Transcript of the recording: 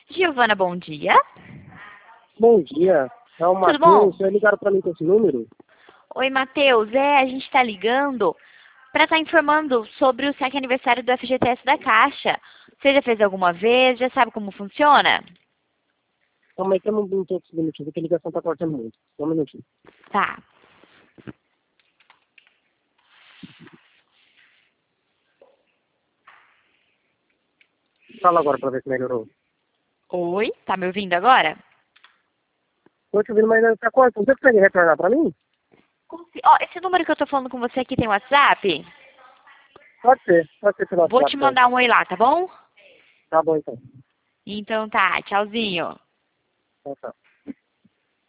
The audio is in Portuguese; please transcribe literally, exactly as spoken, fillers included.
Giovana, bom dia. Bom dia, é o Tudo bom? Matheus. Vocês ligaram para mim com esse número? Oi, Matheus. É, a gente está ligando para estar informando sobre o sétimo aniversário do F G T S da Caixa. Você já fez alguma vez? Já sabe como funciona? Calma aí que eu não não estou conseguindo te ver, que a ligação está cortando muito. Só um minutinho. Tá. Fala agora para ver se melhorou. Oi, tá me ouvindo agora? Estou te ouvindo, mas está cortando. Você consegue retornar para mim? Consi- Ó, esse número que eu tô falando com você aqui tem WhatsApp? Pode ser, pode ser pelo Vou WhatsApp, te então. mandar um oi lá, tá bom? Tá bom, então. Então tá, tchauzinho. Tchau, tchau.